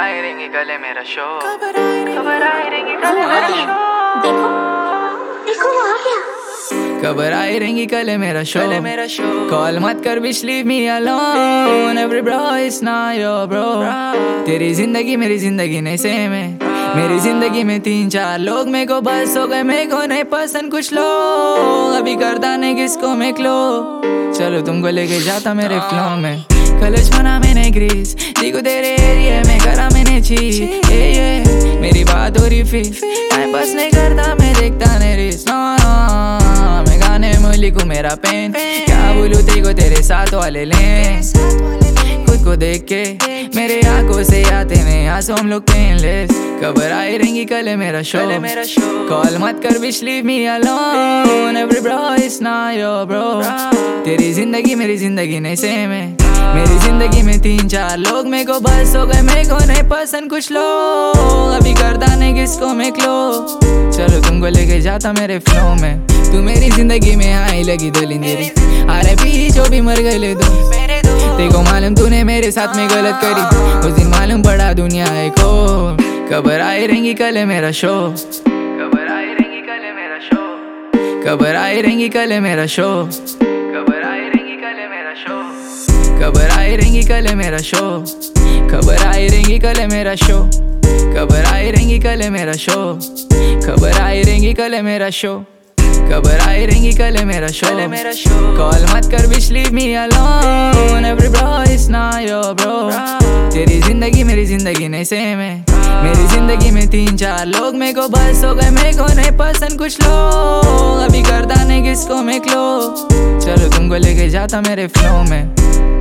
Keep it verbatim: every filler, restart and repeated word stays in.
आएंगे कल मेरा शो, खबर आएंगे कल मेरा शो। देखो देखो वो आ गया। खबर आएंगी कल मेरा शो, मेरा शो। कॉल मत कर bitch leave me alone, every bro is not your bro. तेरी जिंदगी मेरी जिंदगी नहीं सेम है। मेरी जिंदगी में तीन चार लोग मेरे को बस हो गए, मेरे को नहीं पसंद कुछ लोग। अभी करता नहीं किसको मैं क्लो, चलो तुमको लेके जाता मेरे फ्लो में। कलच बना मैंने ग्रीस, देखो तेरे एरिया में करा मैंने चीज। ये ये मेरी बात हो रही फिर, टाइम पास नहीं करता मैं देखता नहीं रिस। नो नो मैं गाने में लिखूं मेरा पेन, क्या बोलूं तेको तेरे साथ वाले लें। खुद को देख के मेरे आंखों से आते हैं आंसू, हम लोग पेनलेस। खबर आई रहेंगी कल मेरा शो, मेरा शो। कॉल मत कर bitch leave me alone, every bro is not your bro. तेरी जिंदगी मेरी जिंदगी नहीं सेम है। मेरी जिंदगी में तीन चार लोग मेरे को बस हो गए, मेरे को नहीं पसंद कुछ लोग। अभी करता नहीं किसको मैं क्लो, चलो तुमको लेके जाता मेरे फ्लो में। तू मेरी जिंदगी में आई लगी दलिंदेरी, अरे भी जो भी मर गए ले दो। देखो मालूम तूने मेरे साथ में गलत करी, उस दिन मालूम पड़ा दुनिया है को। खबर आई रहेंगी कल मेरा शो, खबर आई रहेंगी कल मेरा शो। खबर आई रहेंगी कल मेरा शो, खबर आई रहेंगी कल मेरा शो। खबर आई रहेंगी कल मेरा शो, खबर आई रहेंगी कल मेरा शो। खबर आई रहेंगी कल मेरा शो, खबर आई रहेंगी कल मेरा शो। खबर आई रहेंगी कल मेरा शो, मेरा शो। कॉल मत कर bitch leave me alone, every bro is not your bro. तेरी जिंदगी मेरी जिंदगी नहीं सेम है। मेरी जिंदगी में तीन चार लोग मेरे को बस हो गए, मेरे को नहीं पसंद कुछ लोग। अभी करता नहीं किसको मैं क्लो, चलो तुमको लेके जाता मेरे फ्लो में।